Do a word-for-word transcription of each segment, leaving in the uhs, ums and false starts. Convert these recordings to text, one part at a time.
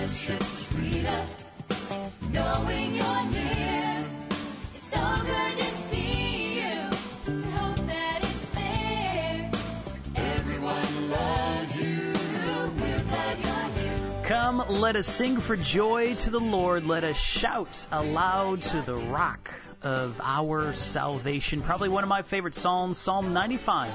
fellowship sweeter, knowing you're near. It's so good to see you. I hope that it's clear. Everyone loves you. We're glad you're here. Come, let us sing for joy to the Lord. Let us shout aloud to the rock of our salvation. Probably one of my favorite psalms, Psalm ninety-five,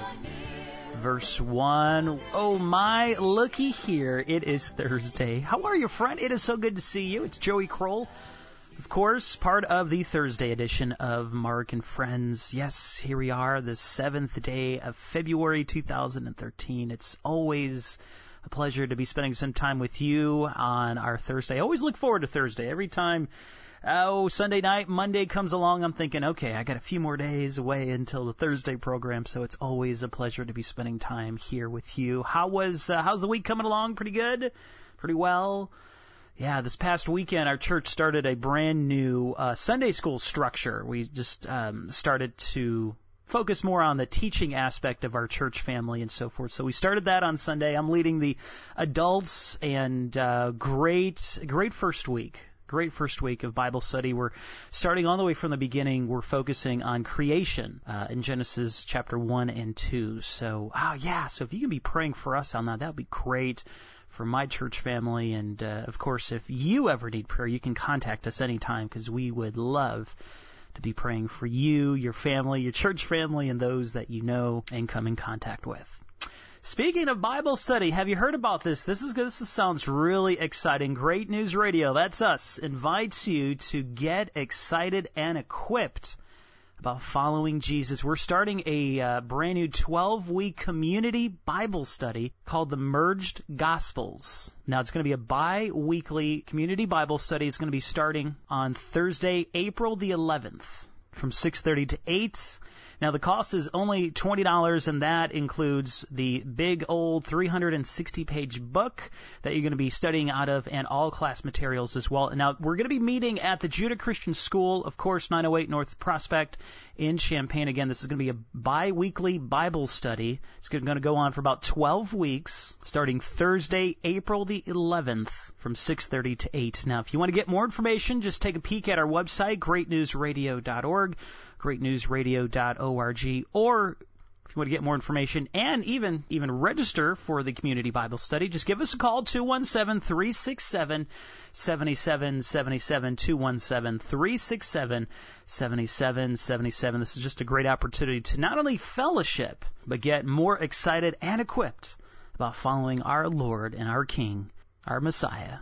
verse one. Oh my, looky here. It is Thursday. How are you, friend? It is so good to see you. It's Joey Kroll, of course, part of the Thursday edition of Mark and Friends. Yes, here we are, the seventh day of February two thousand thirteen. It's always a pleasure to be spending some time with you on our Thursday. I always look forward to Thursday. Every time, oh, Sunday night, Monday comes along, I'm thinking, okay, I got a few more days away until the Thursday program, so it's always a pleasure to be spending time here with you. How was, uh, how's the week coming along? Pretty good? Pretty well? Yeah, this past weekend, our church started a brand new uh, Sunday school structure. We just um, started to focus more on the teaching aspect of our church family and so forth. So we started that on Sunday. I'm leading the adults, and uh, great, great first week. Great first week of Bible study. We're starting all the way from the beginning. We're focusing on creation uh, in Genesis chapter one and two. So, oh yeah, so if you can be praying for us on that, that would be great for my church family. And, uh, of course, if you ever need prayer, you can contact us anytime, because we would love to be praying for you, your family, your church family, and those that you know and come in contact with. Speaking of Bible study, have you heard about this? This is this sounds really exciting. Great News Radio, that's us, invites you to get excited and equipped about following Jesus. We're starting a uh, brand new twelve-week community Bible study called the Merged Gospels. Now, it's going to be a bi-weekly community Bible study. It's going to be starting on Thursday, April the eleventh, from six thirty to eight. Now, the cost is only twenty dollars, and that includes the big old three hundred sixty page book that you're going to be studying out of, and all class materials as well. Now, we're going to be meeting at the Judah Christian School, of course, nine oh eight North Prospect in Champaign. Again, this is going to be a bi-weekly Bible study. It's going to go on for about twelve weeks, starting Thursday, April the eleventh, from six thirty to eight. Now, if you want to get more information, just take a peek at our website, great news radio dot org, great news radio dot org, or if you want to get more information and even even register for the community Bible study, just give us a call, two one seven, three six seven, seven seven seven seven, two one seven, three six seven, seven seven seven seven. This is just a great opportunity to not only fellowship, but get more excited and equipped about following our Lord and our King, our Messiah,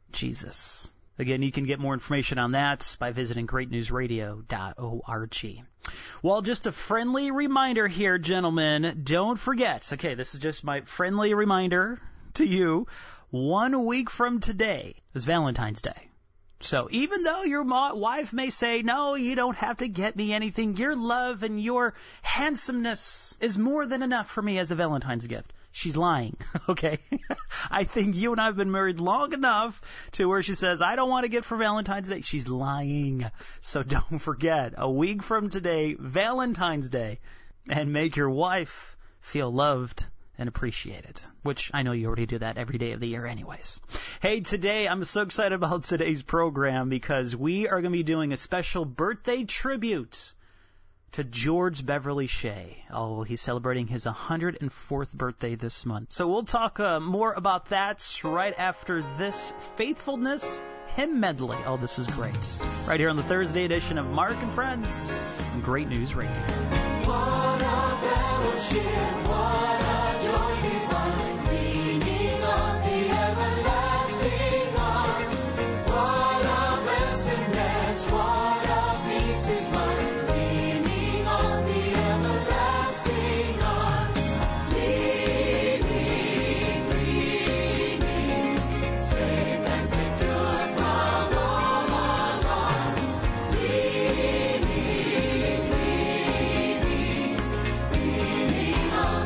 Jesus. Again, you can get more information on that by visiting great news radio dot org. Well, just a friendly reminder here, gentlemen. Don't forget, okay, this is just my friendly reminder to you. One week from today is Valentine's Day. So even though your ma- wife may say, no, you don't have to get me anything, your love and your handsomeness is more than enough for me as a Valentine's gift. She's lying, okay? I think you and I have been married long enough to where she says, I don't want to get for Valentine's Day. She's lying. So don't forget, a week from today, Valentine's Day, and make your wife feel loved and appreciated, which I know you already do that every day of the year anyways. Hey, today I'm so excited about today's program because we are going to be doing a special birthday tribute to George Beverly Shea. Oh, he's celebrating his one hundred fourth birthday this month. So we'll talk uh, more about that right after this Faithfulness Hymn Medley. Oh, this is great. Right here on the Thursday edition of Mark and Friends on Great News Radio. What a fellowship, what a joy divine, leaning on the everlasting arms. What a blessedness, what a peace is mine. On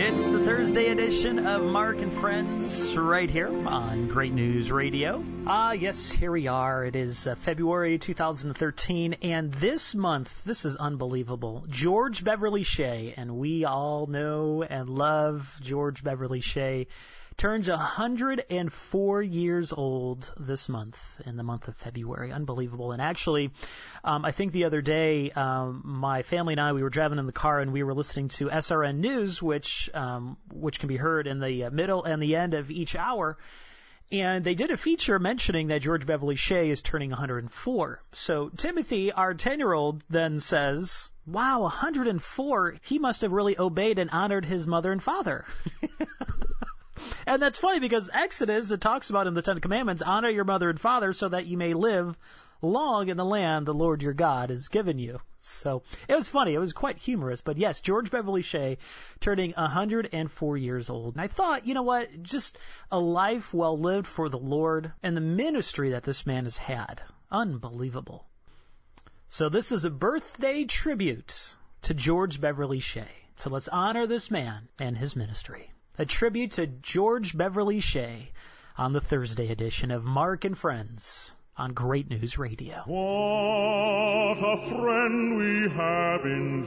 It's the Thursday edition of Mark and Friends right here on Great News Radio. Ah, yes, here we are. It is uh, February two thousand thirteen, and this month, this is unbelievable, George Beverly Shea, and we all know and love George Beverly Shea, turns one hundred four years old this month, in the month of February. Unbelievable. And actually, um, I think the other day, um, my family and I, we were driving in the car and we were listening to S R N News, which um, which can be heard in the middle and the end of each hour. And they did a feature mentioning that George Beverly Shea is turning one hundred four. So Timothy, our ten-year-old, then says, wow, one hundred four, he must have really obeyed and honored his mother and father. And that's funny because Exodus, it talks about in the Ten Commandments, honor your mother and father so that you may live long in the land the Lord your God has given you. So it was funny. It was quite humorous. But yes, George Beverly Shea turning one hundred four years old. And I thought, you know what, just a life well lived for the Lord and the ministry that this man has had. Unbelievable. So this is a birthday tribute to George Beverly Shea. So let's honor this man and his ministry. A tribute to George Beverly Shea on the Thursday edition of Mark and Friends on Great News Radio. What a friend we have in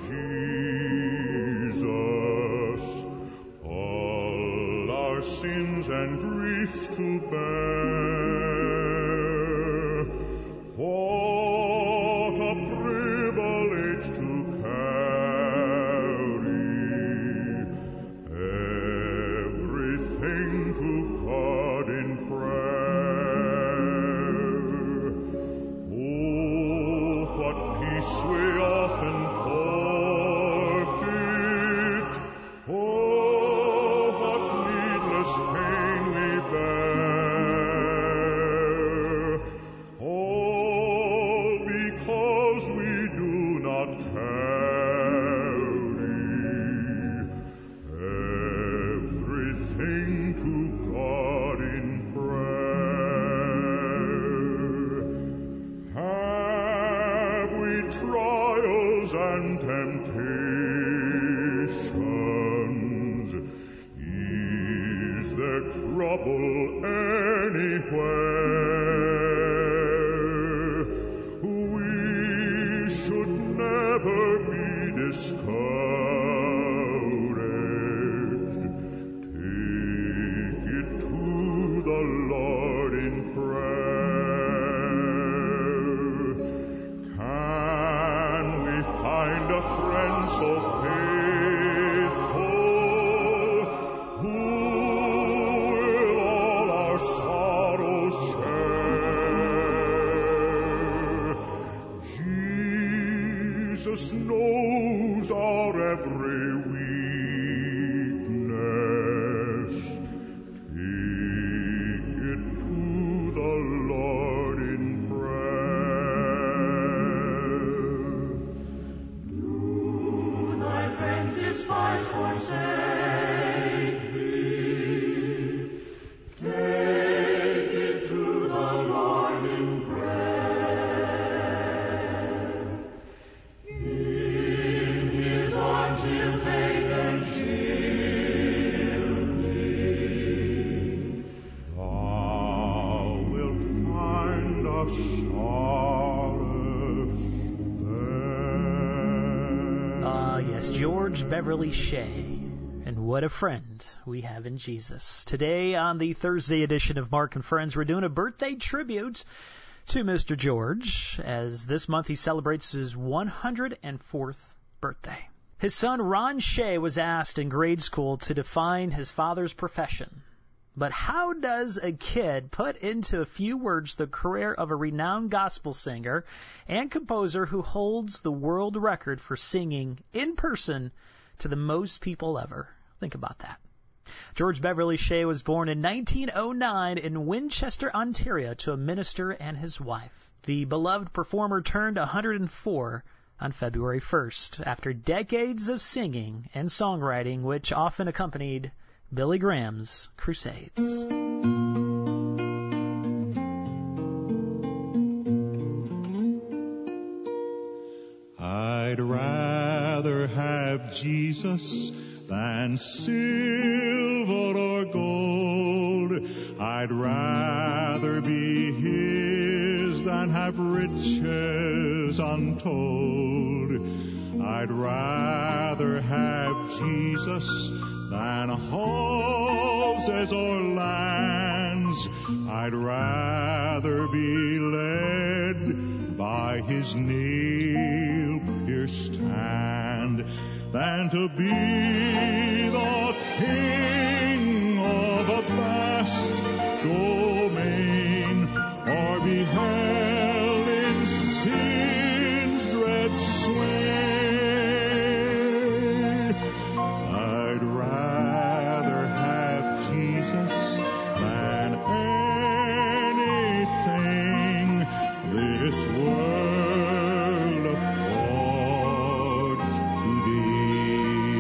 Jesus, all our sins and griefs to bear. What a privilege to carry everything to God in prayer. Oh, what peace we often forfeit. Oh, what needless pain we bear. All because we do not carry everything to God in prayer. Have we trials and temptations? Is there trouble anywhere? We should never be discouraged. Take it to the Lord in prayer. Can we find a friend so faithful who will all our sorrows share? Jesus knows our every weakness. Take it to the Lord in prayer. Thy friends despise, forsake thee. Take it to the Lord in prayer. In his arms he'll take and shield thee. Thou wilt find us solace there. Ah, yes, George Beverly Shea. And what a friend we have in Jesus. Today on the Thursday edition of Mark and Friends, we're doing a birthday tribute to Mister George, as this month he celebrates his one hundred fourth birthday. His son Ron Shea was asked in grade school to define his father's profession. But how does a kid put into a few words the career of a renowned gospel singer and composer who holds the world record for singing in person to the most people ever? Think about that. George Beverly Shea was born in nineteen oh nine in Winchester, Ontario, to a minister and his wife. The beloved performer turned one hundred four on February first, after decades of singing and songwriting, which often accompanied Billy Graham's crusades. I'd rather have Jesus than silver or gold. I'd rather be his than have riches untold. I'd rather have Jesus than houses or lands. I'd rather be led by his nail-pierced hand than to be the king of a vast domain, or be held in sin's dread sway. I'd rather have Jesus than anything this world affords today.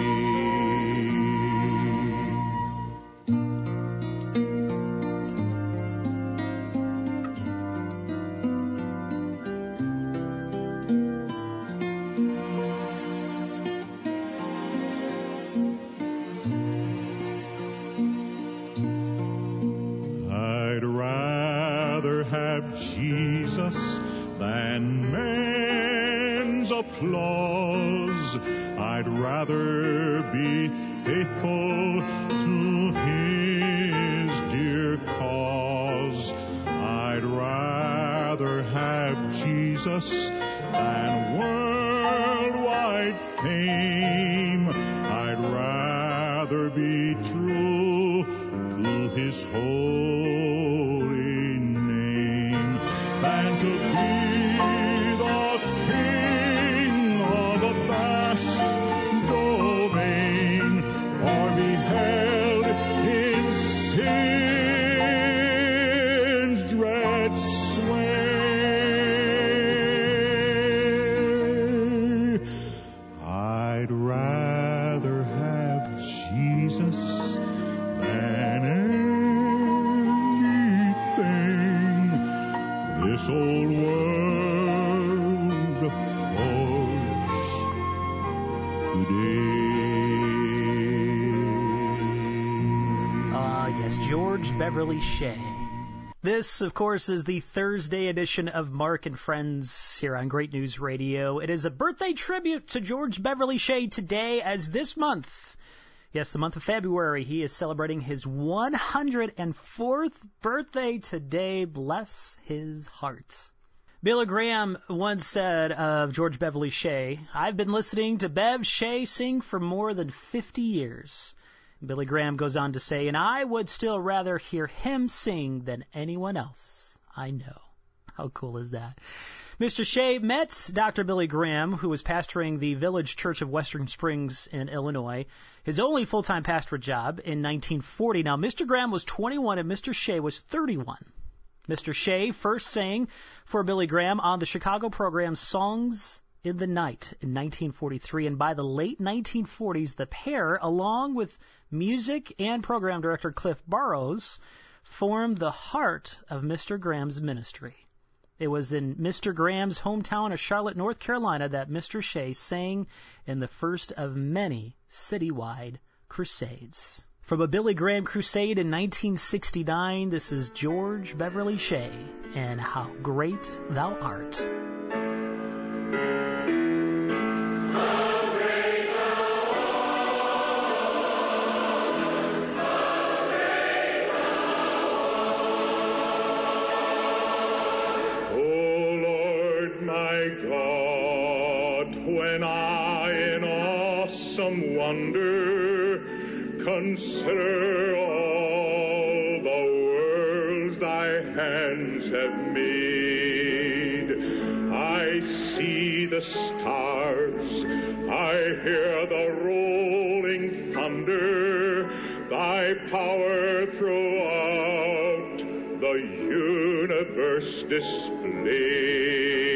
I'd rather have Jesus than men's applause. I'd rather be faithful to his dear cause. I'd rather have Jesus than worldwide fame. I'd rather be true to his holy name than to be the king of a vast domain, or be held in sin's dread sway. I'd rather have Jesus than anything this old world affords today. Ah, yes, George Beverly Shea. This, of course, is the Thursday edition of Mark and Friends here on Great News Radio. It is a birthday tribute to George Beverly Shea today, as this month, yes, the month of February, he is celebrating his one hundred fourth birthday today. Bless his heart. Billy Graham once said of George Beverly Shea, "I've been listening to Bev Shea sing for more than fifty years. Billy Graham goes on to say, "And I would still rather hear him sing than anyone else I know." How cool is that? Mister Shea met Doctor Billy Graham, who was pastoring the Village Church of Western Springs in Illinois, his only full-time pastorate job, in nineteen forty. Now, Mister Graham was twenty-one and Mister Shea was thirty-one. Mister Shea first sang for Billy Graham on the Chicago program Songs in the Night in nineteen forty-three, and by the late nineteen forties, the pair, along with music and program director Cliff Burrows, formed the heart of Mister Graham's ministry. It was in Mister Graham's hometown of Charlotte, North Carolina, that Mister Shea sang in the first of many citywide crusades. From a Billy Graham crusade in nineteen sixty-nine, this is George Beverly Shea and How Great Thou Art. When I in awesome wonder consider all the worlds thy hands have made, I see the stars, I hear the rolling thunder, thy power throughout the universe displayed.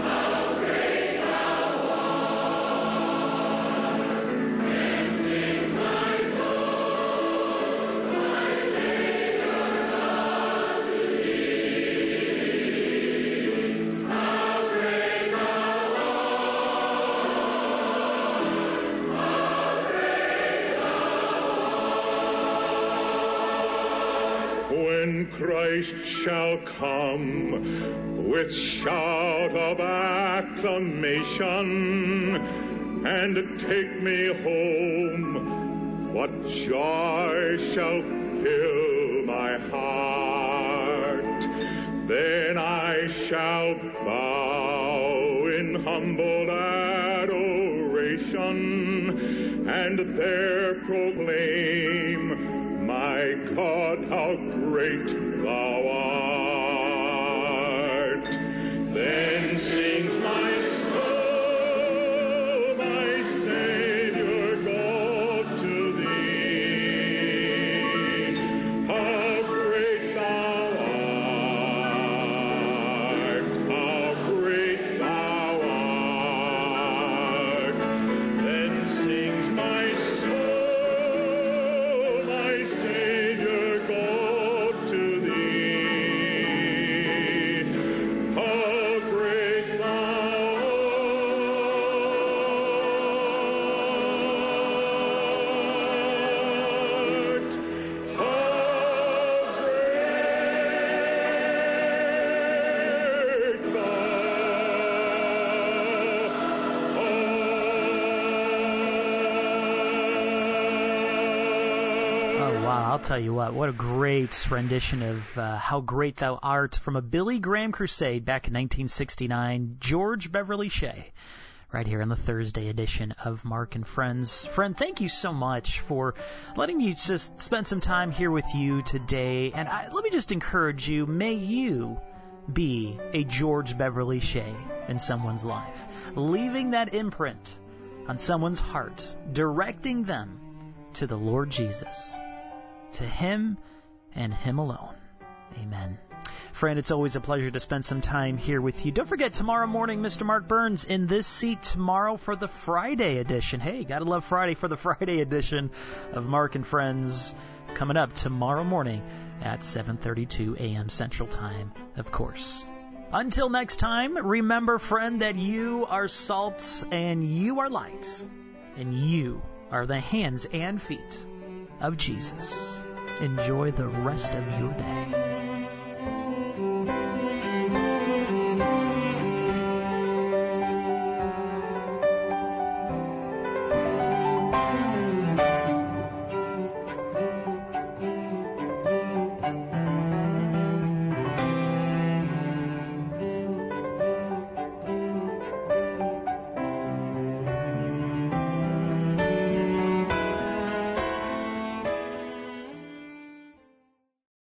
Sing when Christ shall come with shout of acclamation and take me home, what joy shall fill my heart? Then I shall bow in humble adoration and there proclaim, my God, how great thou art. Then sings my soul, my Savior God, to thee. How great thou art, how great thou art. Then sings my soul, my Savior God, to thee. How great thou art, how great Oh, wow. I'll tell you what. What a great rendition of uh, How Great Thou Art from a Billy Graham crusade back in nineteen sixty-nine. George Beverly Shea, right here in the Thursday edition of Mark and Friends. Friend, thank you so much for letting me just spend some time here with you today. And I, let me just encourage you, may you be a George Beverly Shea in someone's life, leaving that imprint on someone's heart, directing them to the Lord Jesus, to Him and Him alone. Amen. Friend, it's always a pleasure to spend some time here with you. Don't forget, tomorrow morning, Mister Mark Burns in this seat tomorrow for the Friday edition. Hey, gotta love Friday for the Friday edition of Mark and Friends, coming up tomorrow morning at seven thirty-two a.m. Central Time, of course. Until next time, remember, friend, that you are salt and you are light, and you are the hands and feet of Jesus. Enjoy the rest of your day.